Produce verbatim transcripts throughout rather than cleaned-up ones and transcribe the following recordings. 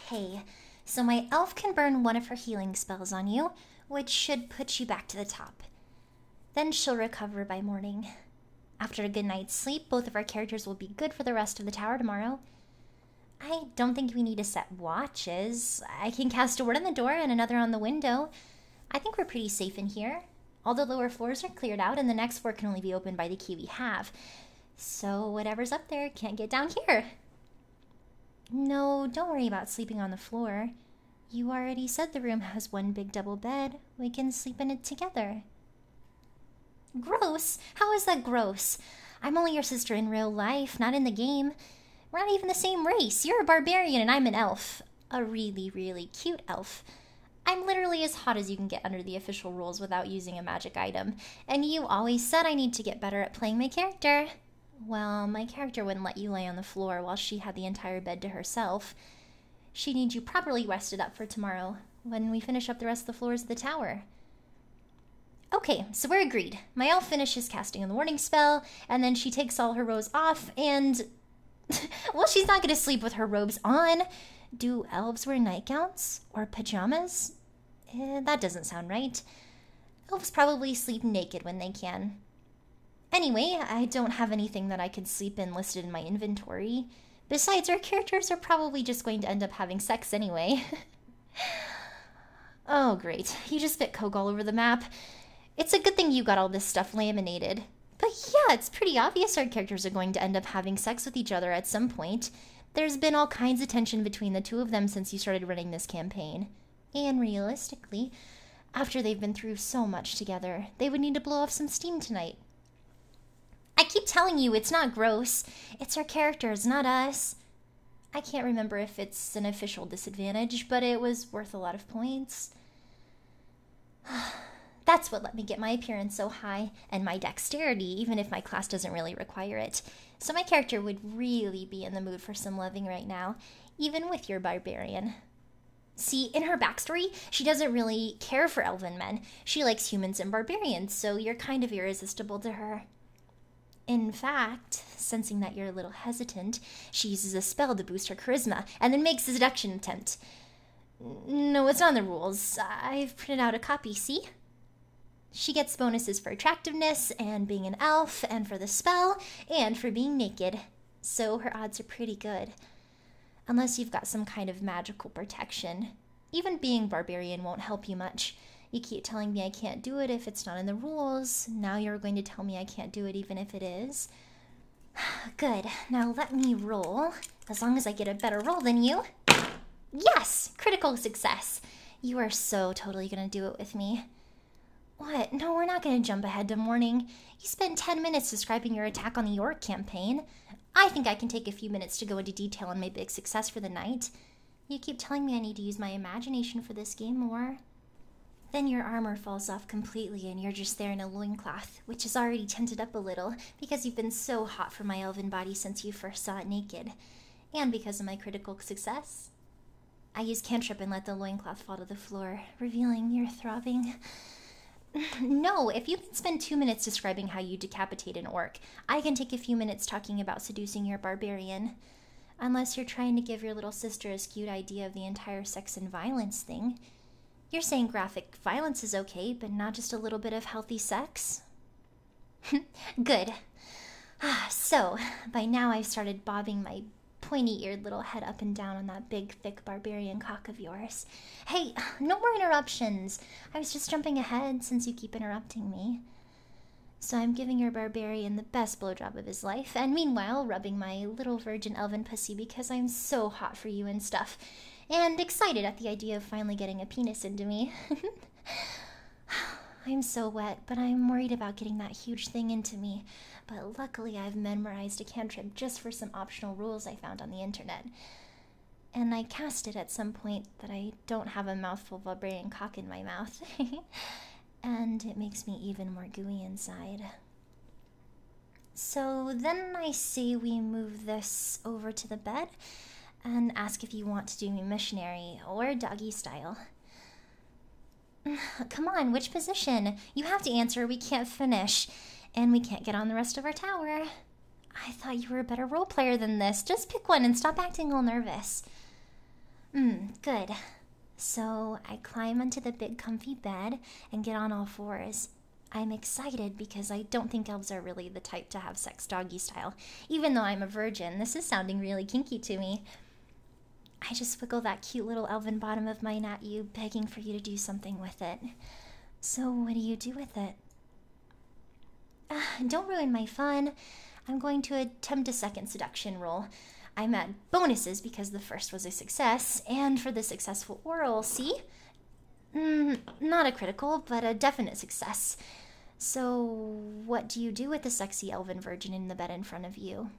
Okay, so my elf can burn one of her healing spells on you, which should put you back to the top. Then she'll recover by morning. After a good night's sleep, both of our characters will be good for the rest of the tower tomorrow. I don't think we need to set watches. I can cast a word on the door and another on the window. I think we're pretty safe in here. All the lower floors are cleared out, and the next floor can only be opened by the key we have. So whatever's up there can't get down here. No, don't worry about sleeping on the floor. You already said the room has one big double bed. We can sleep in it together. Gross? How is that gross? I'm only your sister in real life, not in the game. We're not even the same race. You're a barbarian and I'm an elf. A really, really cute elf. I'm literally as hot as you can get under the official rules without using a magic item. And you always said I need to get better at playing my character. Well, my character wouldn't let you lay on the floor while she had the entire bed to herself. She needs you properly rested up for tomorrow, when we finish up the rest of the floors of the tower. Okay, so we're agreed. My elf finishes casting the warning spell, and then she takes all her robes off, and... well, she's not going to sleep with her robes on. Do elves wear nightgowns? Or pajamas? Eh, that doesn't sound right. Elves probably sleep naked when they can. Anyway, I don't have anything that I could sleep in listed in my inventory. Besides, our characters are probably just going to end up having sex anyway. Oh, great. You just fit Coke all over the map. It's a good thing you got all this stuff laminated. But yeah, it's pretty obvious our characters are going to end up having sex with each other at some point. There's been all kinds of tension between the two of them since you started running this campaign. And realistically, after they've been through so much together, they would need to blow off some steam tonight. I keep telling you, it's not gross. It's our characters, not us. I can't remember if it's an official disadvantage, but it was worth a lot of points. That's what let me get my appearance so high, and my dexterity, even if my class doesn't really require it. So my character would really be in the mood for some loving right now, even with your barbarian. See, in her backstory, she doesn't really care for elven men. She likes humans and barbarians, so you're kind of irresistible to her. In fact, sensing that you're a little hesitant, she uses a spell to boost her charisma, and then makes a seduction attempt. No, it's not in the rules. I've printed out a copy, see? She gets bonuses for attractiveness, and being an elf, and for the spell, and for being naked. So her odds are pretty good. Unless you've got some kind of magical protection. Even being barbarian won't help you much. You keep telling me I can't do it if it's not in the rules. Now you're going to tell me I can't do it even if it is. Good. Now let me roll. As long as I get a better roll than you. Yes! Critical success. You are so totally going to do it with me. What? No, we're not going to jump ahead to morning. You spent ten minutes describing your attack on the York campaign. I think I can take a few minutes to go into detail on my big success for the night. You keep telling me I need to use my imagination for this game more. Then your armor falls off completely and you're just there in a loincloth, which is already tinted up a little because you've been so hot for my elven body since you first saw it naked. And because of my critical success. I use cantrip and let the loincloth fall to the floor, revealing you're throbbing. No, if you can spend two minutes describing how you decapitate an orc, I can take a few minutes talking about seducing your barbarian. Unless you're trying to give your little sister a skewed idea of the entire sex and violence thing. You're saying graphic violence is okay, but not just a little bit of healthy sex? Good. So, by now I've started bobbing my pointy-eared little head up and down on that big, thick barbarian cock of yours. Hey, no more interruptions. I was just jumping ahead since you keep interrupting me. So I'm giving your barbarian the best blowjob of his life, and meanwhile rubbing my little virgin elven pussy because I'm so hot for you and stuff. And excited at the idea of finally getting a penis into me. I'm so wet, but I'm worried about getting that huge thing into me. But luckily I've memorized a cantrip just for some optional rules I found on the internet. And I cast it at some point that I don't have a mouthful of barbarian cock in my mouth. And it makes me even more gooey inside. So then I say we move this over to the bed and ask if you want to do me missionary or doggy style. Come on, which position? You have to answer, we can't finish. And we can't get on the rest of our tower. I thought you were a better role player than this. Just pick one and stop acting all nervous. Mm, good. So I climb onto the big comfy bed and get on all fours. I'm excited because I don't think elves are really the type to have sex doggy style. Even though I'm a virgin, this is sounding really kinky to me. I just wiggle that cute little elven bottom of mine at you, begging for you to do something with it. So what do you do with it? Uh, don't ruin my fun. I'm going to attempt a second seduction roll. I'm at bonuses because the first was a success, and for the successful oral, see? Mm, not a critical, but a definite success. So, what do you do with the sexy elven virgin in the bed in front of you?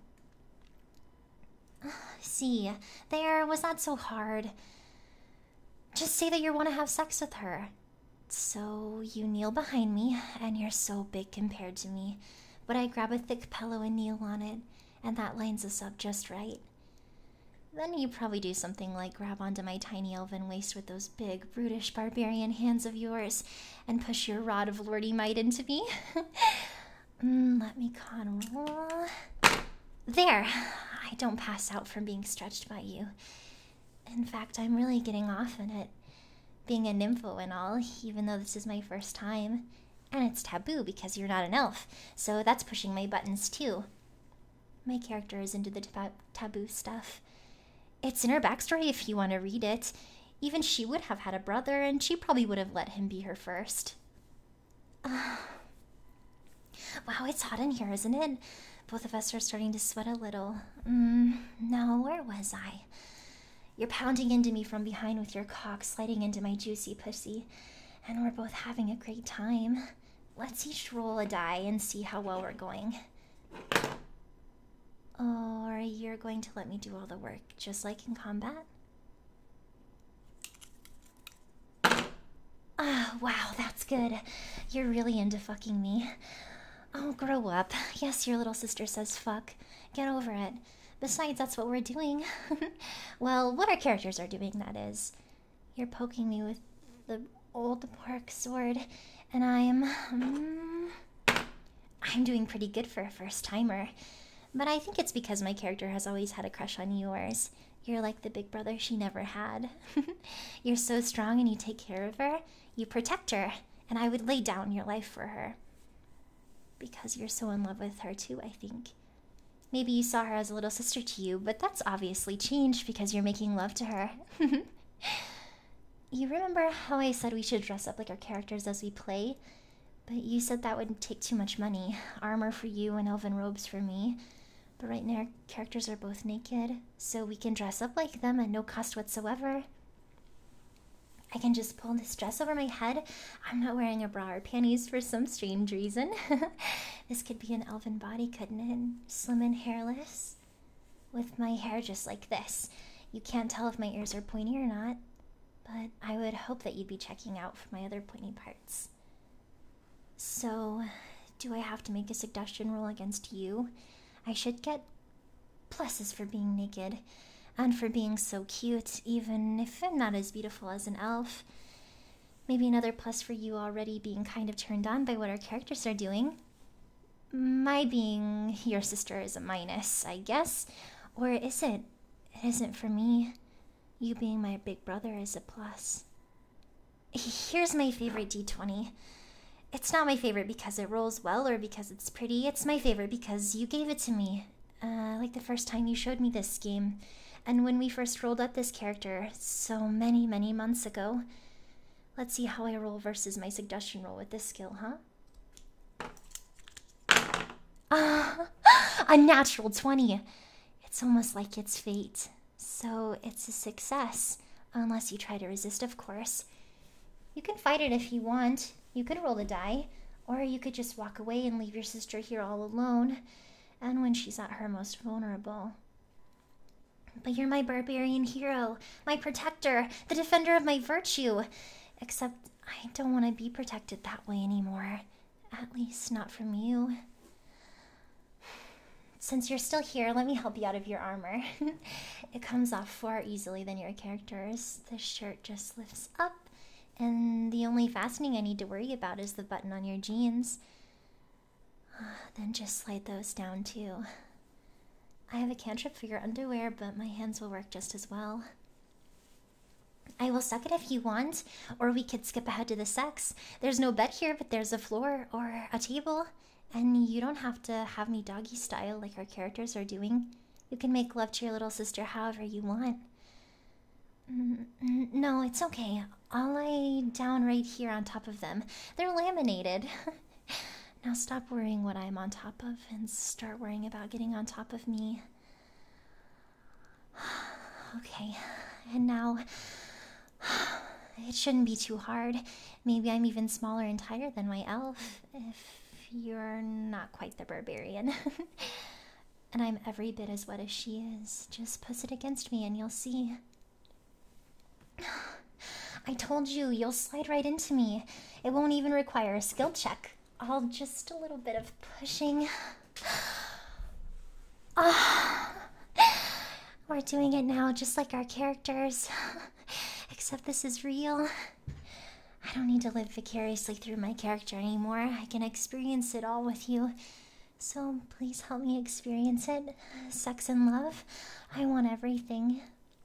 See, there, was that so hard? Just say that you want to have sex with her. So, you kneel behind me, and you're so big compared to me, but I grab a thick pillow and kneel on it, and that lines us up just right. Then you probably do something like grab onto my tiny elven waist with those big, brutish barbarian hands of yours and push your rod of lordy might into me. mm, let me con roll. There! I don't pass out from being stretched by you. In fact, I'm really getting off on it. Being a nympho and all, even though this is my first time. And it's taboo because you're not an elf, so that's pushing my buttons too. My character is into the tab- taboo stuff. It's in her backstory if you want to read it. Even she would have had a brother, and she probably would have let him be her first. Uh, wow, it's hot in here, isn't it? Both of us are starting to sweat a little. Mm, no, where was I? You're pounding into me from behind with your cock sliding into my juicy pussy, and we're both having a great time. Let's each roll a die and see how well we're going. Or you're going to let me do all the work, just like in combat? Ah, oh, wow, that's good. You're really into fucking me. Oh, grow up. Yes, your little sister says fuck. Get over it. Besides, that's what we're doing. Well, what our characters are doing, that is. You're poking me with the old pork sword, and I'm... Um, I'm doing pretty good for a first-timer. But I think it's because my character has always had a crush on yours. You're like the big brother she never had. You're so strong and you take care of her. You protect her, and I would lay down your life for her. Because you're so in love with her too, I think. Maybe you saw her as a little sister to you, but that's obviously changed because you're making love to her. You remember how I said we should dress up like our characters as we play? But you said that would take too much money. Armor for you and elven robes for me. But right now our characters are both naked, so we can dress up like them at no cost whatsoever. I can just pull this dress over my head. I'm not wearing a bra or panties for some strange reason. This could be an elven body, couldn't it? Slim and hairless. With my hair just like this. You can't tell if my ears are pointy or not. But I would hope that you'd be checking out for my other pointy parts. So, do I have to make a seduction roll against you? I should get pluses for being naked. And for being so cute, even if I'm not as beautiful as an elf. Maybe another plus for you already being kind of turned on by what our characters are doing. My being your sister is a minus, I guess. Or is it? It isn't for me. You being my big brother is a plus. Here's my favorite d twenty. It's not my favorite because it rolls well or because it's pretty. It's my favorite because you gave it to me. Uh, like the first time you showed me this game. And when we first rolled up this character, so many, many months ago. Let's see how I roll versus my suggestion roll with this skill, huh? Ah, a natural twenty. It's almost like it's fate. So it's a success. Unless you try to resist, of course. You can fight it if you want. You could roll the die. Or you could just walk away and leave your sister here all alone. And when she's at her most vulnerable. But you're my barbarian hero, my protector, the defender of my virtue. Except I don't want to be protected that way anymore. At least not from you. Since you're still here, let me help you out of your armor. It comes off far easily than your character's. The shirt just lifts up, and the only fastening I need to worry about is the button on your jeans. Then just slide those down too. I have a cantrip for your underwear, but my hands will work just as well. I will suck it if you want, or we could skip ahead to the sex. There's no bed here, but there's a floor or a table. And you don't have to have me doggy style like our characters are doing. You can make love to your little sister however you want. Mm, no, it's okay. I'll lay down right here on top of them. They're laminated. Now stop worrying what I'm on top of and start worrying about getting on top of me. Okay, and now it shouldn't be too hard. Maybe I'm even smaller and tighter than my elf, if you're not quite the barbarian. And I'm every bit as wet as she is. Just push it against me and you'll see. I told you, you'll slide right into me. It won't even require a skill check. All just a little bit of pushing. Ah. We're doing it now, just like our characters. Except this is real. I don't need to live vicariously through my character anymore. I can experience it all with you. So please help me experience it. Sex and love. I want everything.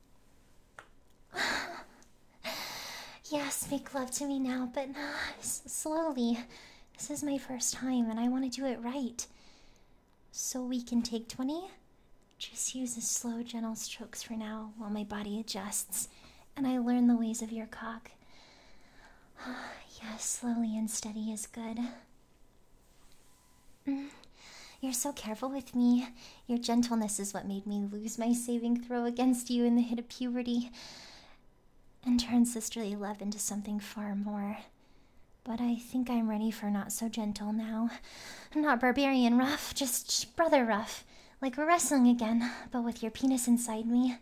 Yes, make love to me now, but uh, s slowly. This is my first time, and I want to do it right. So we can take twenty? Just use the slow, gentle strokes for now while my body adjusts, and I learn the ways of your cock. Yes, slowly and steady is good. Mm. You're so careful with me. Your gentleness is what made me lose my saving throw against you in the hit of puberty and turn sisterly love into something far more. But I think I'm ready for not so gentle now. Not barbarian rough, just brother rough. Like we're wrestling again, but with your penis inside me.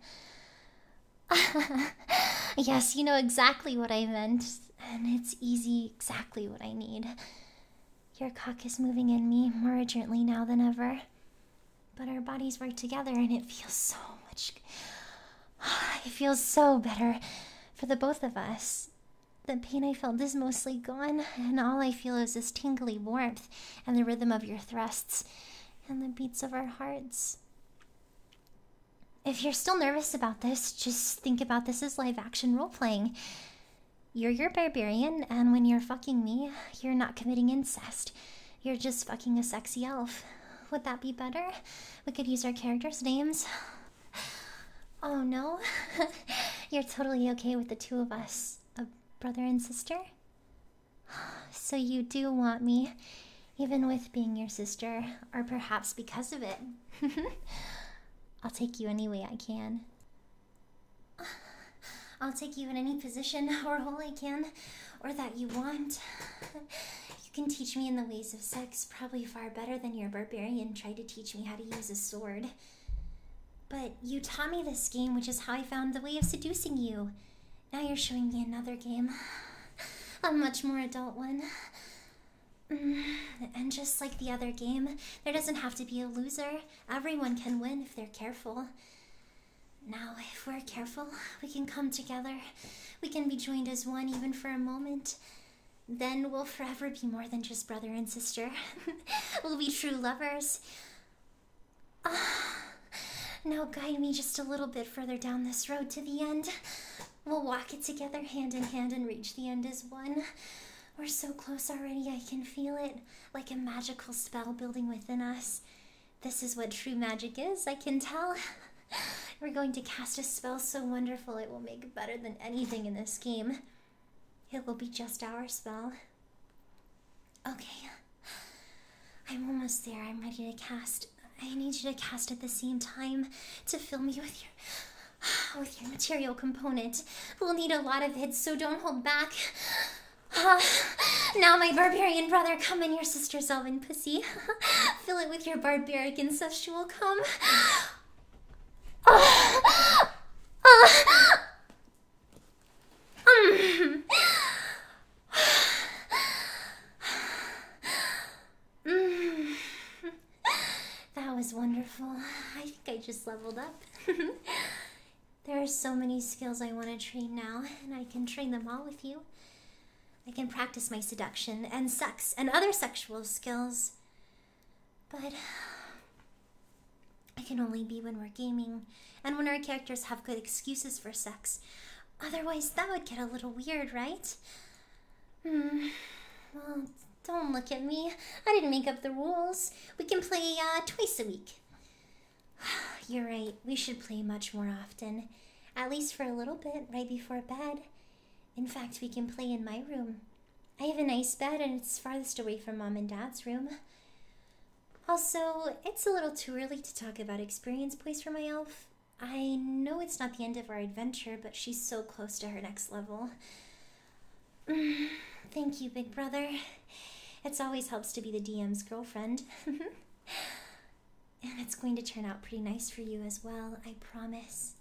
Yes, you know exactly what I meant, and it's easy exactly what I need. Your cock is moving in me more urgently now than ever. But our bodies work together and it feels so much... It feels so better for the both of us. The pain I felt is mostly gone, and all I feel is this tingly warmth and the rhythm of your thrusts and the beats of our hearts. If you're still nervous about this, just think about this as live-action role-playing. You're your barbarian, and when you're fucking me, you're not committing incest. You're just fucking a sexy elf. Would that be better? We could use our characters' names. Oh no? You're totally okay with the two of us, a brother and sister? So you do want me, even with being your sister, or perhaps because of it. I'll take you any way I can. I'll take you in any position or hole I can, or that you want. You can teach me in the ways of sex probably far better than your barbarian tried to teach me how to use a sword. But you taught me this game, which is how I found the way of seducing you. Now you're showing me another game. A much more adult one. And just like the other game, there doesn't have to be a loser. Everyone can win if they're careful. Now, if we're careful, we can come together. We can be joined as one even for a moment. Then we'll forever be more than just brother and sister. We'll be true lovers. Uh, now guide me just a little bit further down this road to the end. We'll walk it together hand in hand and reach the end as one. We're so close already, I can feel it, like a magical spell building within us. This is what true magic is, I can tell. We're going to cast a spell so wonderful it will make it better than anything in this game. It will be just our spell. Okay. I'm almost there. I'm ready to cast. I need you to cast at the same time to fill me with your with your material component. We'll need a lot of it, so don't hold back. Uh, now my barbarian brother, come in your sister's elven pussy. Fill it with your barbaric incestual cum. Uh, uh, um. Mm. That was wonderful. I think I just leveled up. There are so many skills I want to train now, and I can train them all with you. I can practice my seduction and sex and other sexual skills. But it can only be when we're gaming and when our characters have good excuses for sex. Otherwise, that would get a little weird, right? Hmm. Well, don't look at me. I didn't make up the rules. We can play uh, twice a week. You're right. We should play much more often. At least for a little bit, right before bed. In fact, we can play in my room. I have a nice bed and it's farthest away from Mom and Dad's room. Also, it's a little too early to talk about experience points for my elf. I know it's not the end of our adventure, but she's so close to her next level. Thank you, big brother. It always helps to be the D M's girlfriend. And it's going to turn out pretty nice for you as well, I promise.